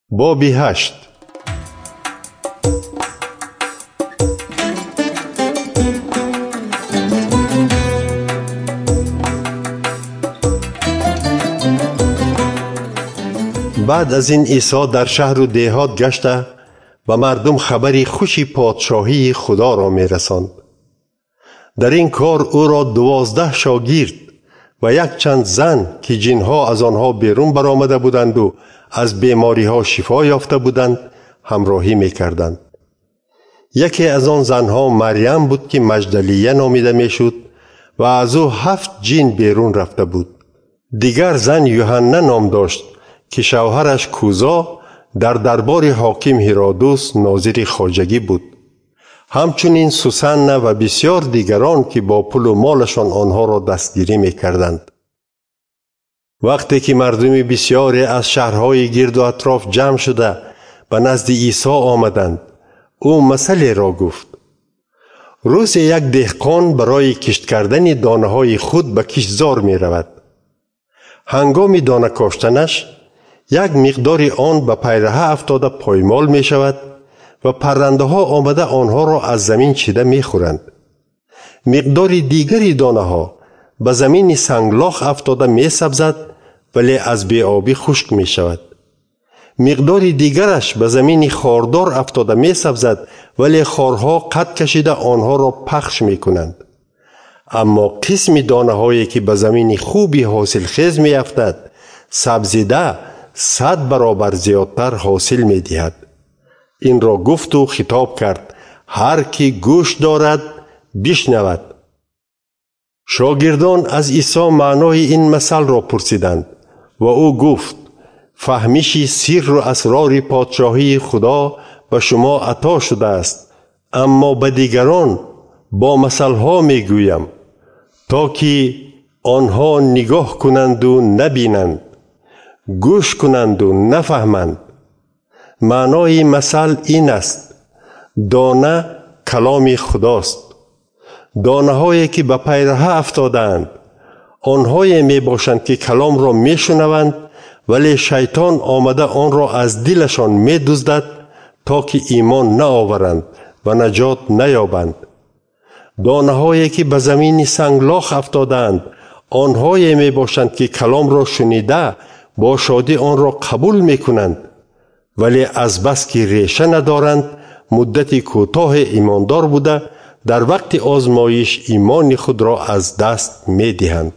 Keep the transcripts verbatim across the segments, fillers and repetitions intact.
باب هشت. بعد از این عیسی در شهر و دیهات گشته و مردم خبری خوشی پادشاهی خدا را می رساند. در این کار او را دوازده شاگرد و یک چند زن که جنها از آنها بیرون برآمده بودند و از بیماری ها شفا یافته بودند همراهی می کردند. یکی از آن زنها مریم بود که مجدلیه نامیده می شد و از او هفت جن بیرون رفته بود. دیگر زن یوحنا نام داشت که شوهرش کوزا در دربار حاکم هرودوس ناظر خواجگی بود. همچنین سوسنه و بسیار دیگران که با پول و مالشان آنها را دستگیری می کردند. وقتی که مردم بسیاری از شهرهای گرد و اطراف جمع شده به نزد عیسی آمدند، او مثلی را گفت. روز یک دهقان برای کشت کردن دانه های خود به کشتزار می رود. هنگام دانه کاشتنش یک مقدار آن به پیرهه افتاده پایمال می شود و پرنده ها آمده آنها را از زمین چیده می خورند. مقدار دیگری دانه ها به زمین سنگلاخ افتاده می سبزد ولی از بی‌آبی خشک می شود. مقدار دیگرش به زمین خاردار افتاده می سبزد ولی خارها قد کشیده آنها را پخش می کنند. اما قسم دانه هایی که به زمین خوبی حاصل خیز می افتد سبزیده صد برابر زیادتر حاصل می دهد. این را گفت و خطاب کرد: هر کی گوش دارد بشنود. شاگردان از عیسی معنای این مثل را پرسیدند و او گفت: فهمیش سر و اسرار پادشاهی خدا به شما عطا شده است، اما به دیگران با مثل ها می گویم تا که آنها نگاه کنند و نبینند، گوش کنند و نفهمند. معنای مثل این است: دانه کلام خداست. دانه هایی که به پیرهه افتادند آنهایی می باشند که کلام را می شنوند ولی شیطان آمده آن را از دلشان می دزدد تا که ایمان نآورند و نجات نیابند. دانه هایی که به زمین سنگلاخ افتادند آنهایی می باشند که کلام را شنیده با شادی آن را قبول می کنند ولی از بس که ریشه ندارند مدتی کوتاه ایماندار بوده در وقت آزمایش ایمان خود را از دست می دهند.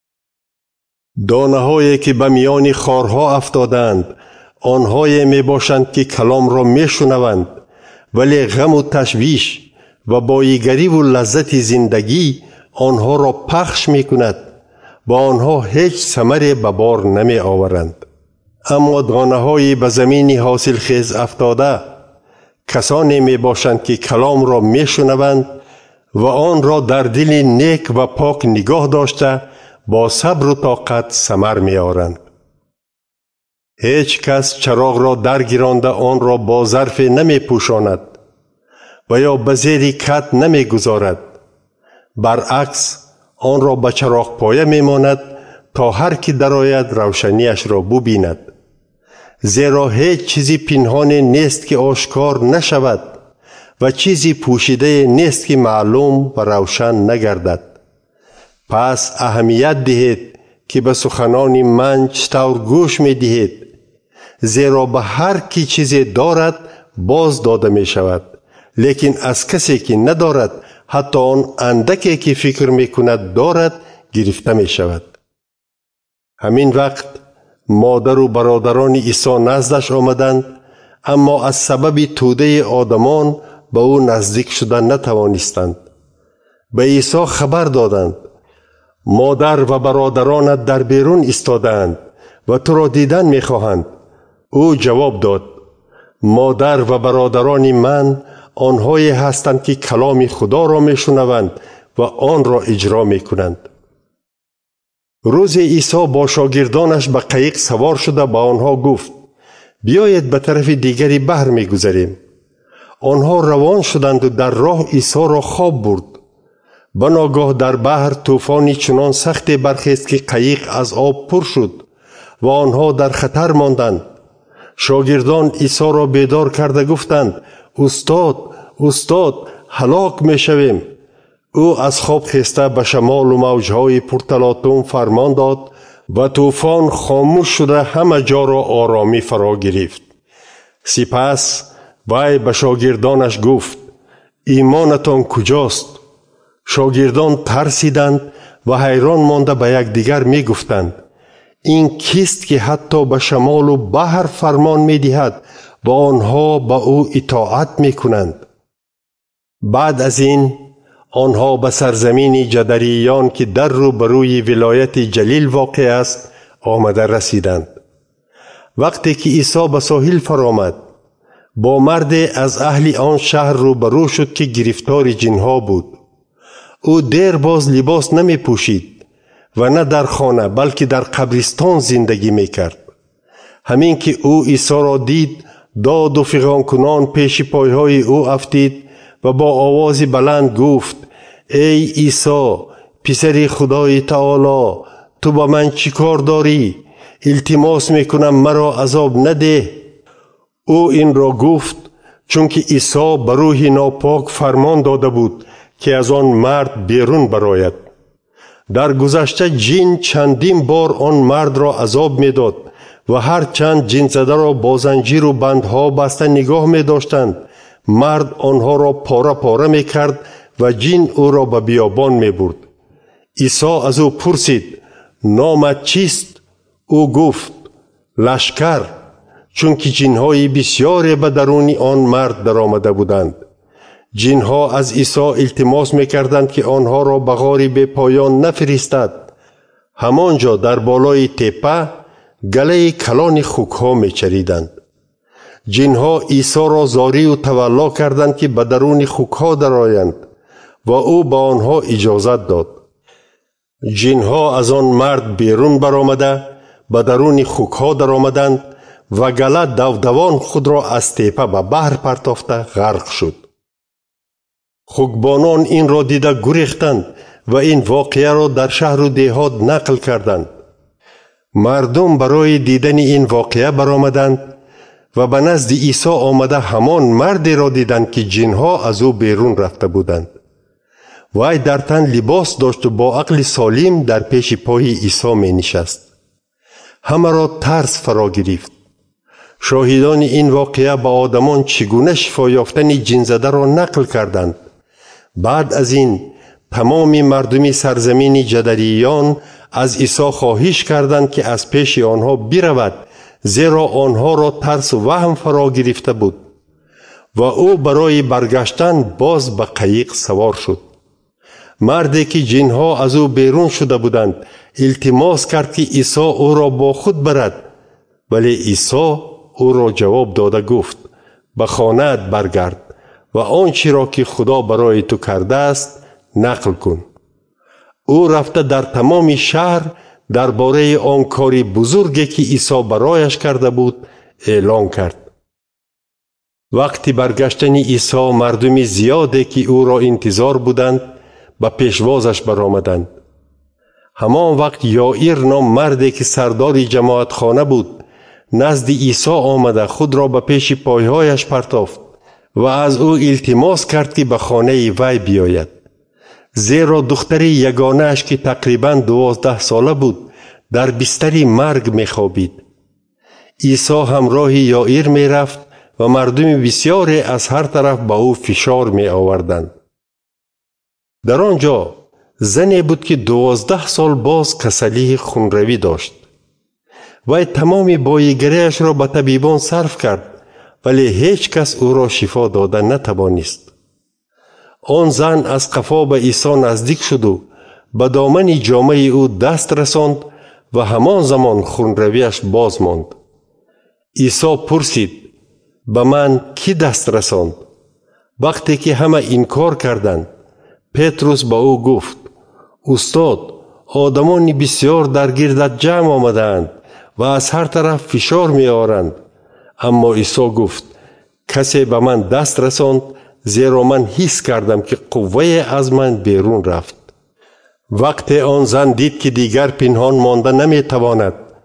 دانه هایی که به میان خارها افتادند آنهایی می باشند که کلام را می شنوند ولی غم و تشویش و بایگری و لذت زندگی آنها را پخش می کند و آنها هیچ ثمری به بار نمی آورند. اما دانه های به زمین حاصل خیز افتاده کسانی می باشند که کلام را می شنوند و آن را در دل نیک و پاک نگاه داشته با صبر و طاقت ثمر می آورند. هیچ کس چراغ را درگیرانده آن را با ظرف نمی پوشاند و یا به زیر کت نمی گذارد. برعکس آن را به چراغ پایه می ماند تا هر کی درآید روشنیش را ببیند. زیرا هیچ چیزی پنهان نیست که آشکار نشود و چیزی پوشیده نیست که معلوم و روشن نگردد. پس اهمیت دهید که به سخنان من چطور گوش می دهید، زیرا به هر کی چیزی دارد باز داده می شود، لیکن از کسی که ندارد حتی آن اندکی که فکر می کند دارد گرفته می شود. همین وقت مادر و برادران عیسی نزدش آمدند، اما از سبب توده آدمان به او نزدیک شدن نتوانستند. به عیسی خبر دادند: مادر و برادرانت در بیرون ایستادند و تو را دیدن می خواهند. او جواب داد: مادر و برادران من آنهایی هستند که کلام خدا را می شنوند و آن را اجرا می کنند. روز عیسی با شاگردانش به قایق سوار شده به آنها گفت: بیایید به طرف دیگری بحر می گذریم. آنها روان شدند و در راه عیسی را خواب برد. بناگاه در بحر طوفانی چنان سختی برخیست که قایق از آب پر شد و آنها در خطر ماندند. شاگردان عیسی را بیدار کرده گفتند: استاد، استاد، هلاک می شویم. او از خواب خسته به شمال و موجهای پرتلاطم فرمان داد و طوفان خاموش شده همه جا را آرامی فرا گرفت. سپس وی به شاگردانش گفت: ایمانتان کجاست؟ شاگردان ترسیدند و حیران مانده به یکدیگر می گفتند: این کیست که حتی به شمال و بحر فرمان می دهد و آنها به او اطاعت می کنند؟ بعد از این آنها به سرزمین جدریان که در روبروی ولایت جلیل واقع است آمده رسیدند. وقتی که عیسی به ساحل فرآمد، با مرد از اهل آن شهر روبرو شد که گرفتار جنها بود. او دیر باز لباس نمی پوشید و نه در خانه بلکه در قبرستان زندگی می کرد. همین که او عیسی را دید، داد و فغان کنان پیش پایهای او افتید و با آواز بلند گفت: ای عیسی، پسر خدای تعالی، تو با من چی کار داری؟ التماس میکنم مرا عذاب نده. او این را گفت چون که عیسی به روح ناپاک فرمان داده بود که از آن مرد بیرون برآید. در گذشته جن چندین بار آن مرد را عذاب میداد و هر چند جن زده را با زنجیر و بندها بسته نگاه می داشتند، مرد آنها را پاره پاره می کرد و جن او را به بیابان می برد. عیسی از او پرسید: نامت چیست؟ او گفت: لشکر، چون که جنهای بسیاری به درون آن مرد در آمده بودند. جنها از عیسی التماس می کردند که آنها را به غاری به پایان نفرستد. همانجا در بالای تپه گله کلان خوکها می چریدند. جنها عیسی را زاری و تولا کردند که به درون خوکها درآیند و او با آنها اجازت داد. جنها از آن مرد بیرون برآمده به درون خوکها درآمدند و گله دودوان خود را از تپه به بحر پرتافته غرق شد. خوکبانان این را دیده گریختند و این واقعه را در شهر و دهات نقل کردند. مردم برای دیدن این واقعه برآمدند و به نزد عیسی آمده همان مردی را دیدند که جنها از او بیرون رفته بودند. وی در تن لباس داشت و با عقل سالم در پیش پای عیسی می نشست. همه را ترس فرا گرفت. شاهدان این واقعه به آدمان چگونه شفا یافتن جن زده را نقل کردند. بعد از این تمام مردم سرزمین جدریان از عیسی خواهش کردند که از پیش آنها برود، زیرا آنها را ترس و وهم فرا گرفته بود. و او برای برگشتن باز به قایق سوار شد. مردی که جنها از او بیرون شده بودند التماس کرد که عیسی او را با خود برد، ولی عیسی او را جواب داده گفت: به خانه‌ات برگرد و آنچه را که خدا برای تو کرده است نقل کن. او رفته در تمام شهر درباره آن کار بزرگی که عیسی برایش کرده بود اعلان کرد. وقتی برگشتن عیسی، مردم زیادی که او را انتظار بودند به پیشوازش برآمدند. همان وقت یائیر نام مردی که سردار جماعت خانه بود نزد عیسی آمده خود را به پیش پایهایش پرتافت و از او التماس کرد که به خانه وی بیاید، زیرا دختر یگانه اش که تقریباً دوازده ساله بود در بستر مرگ می خوابید. عیسی همراه یائیر می رفت و مردم بسیاری از هر طرف به او فشار می آوردند. در آنجا زنی بود که دوازده سال باز کسلی خونروی داشت. وی تمام بایگریش را به طبیبان صرف کرد، ولی هیچ کس او را شفا داده نتوانست. آن زن از قفا به عیسی نزدیک شد و به دامن جامه او دست رساند و همان زمان خونرویش باز ماند. عیسی پرسید: به من کی دست رساند؟ وقتی که همه انکار کردند، پتروس با او گفت: استاد، آدمان بسیار در گردت جمع آمدند و از هر طرف فشار می آورند. اما عیسی گفت: کسی به من دست رساند، زیرا من حس کردم که قوه از من بیرون رفت. وقتی آن زن دید که دیگر پنهان مانده نمی تواند،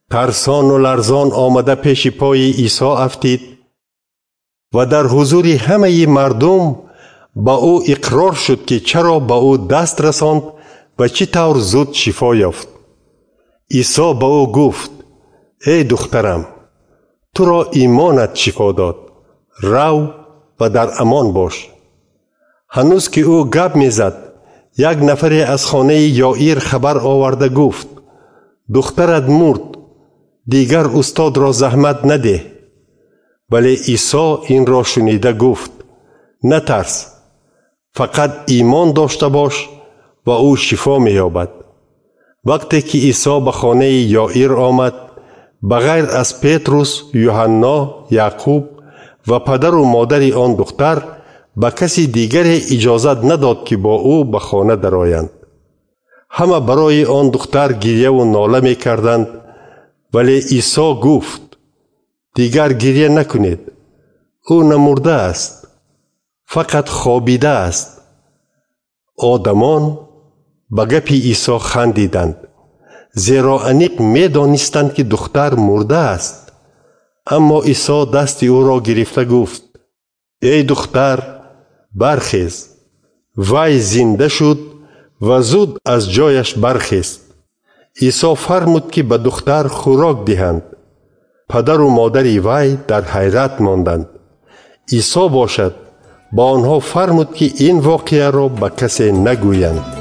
ترسان و لرزان آمده پیش پای عیسی افتید و در حضور همه مردم با او اقرار شد که چرا با او دست رساند و چی طور زود شفا یافت. عیسی با او گفت: ای دخترم، تو را ایمانت شفا داد، رو و در امان باش. هنوز که او گپ میزد، یک نفر از خانه یائیر خبر آورده گفت: دخترت مرد، دیگر استاد را زحمت نده. ولی عیسی این را شنیده گفت: نترس، فقط ایمان داشته باش و او شفا می‌یابد. وقتی که عیسی به خانه یائیر آمد، بغیر از پتروس، یوحنا، یعقوب و پدر و مادر آن دختر به کسی دیگر اجازت نداد که با او به خانه درآیند. همه برای آن دختر گریه و ناله می کردند، ولی عیسی گفت: دیگر گریه نکنید، او نمرده است، فقط خوابیده است. آدمان به گپ عیسی خندیدند، زیرا انیق می دانستند که دختر مرده است. اما عیسی دست او را گرفته گفت: ای دختر، برخیز. وی زنده شد و زود از جایش برخیست. عیسی فرمود که به دختر خوراک دهند. پدر و مادر وی در حیرت ماندند. عیسی باشد با آنها فرمود که این واقعه را به کسی نگویند.